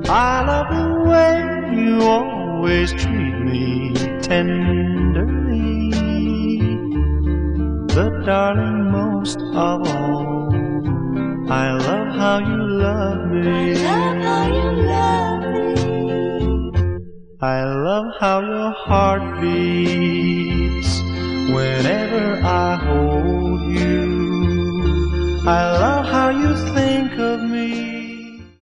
I love the way you always treat me tenderly. But darling, most of all, I love how you love me. I love how you love me. I love how your heart beats whenever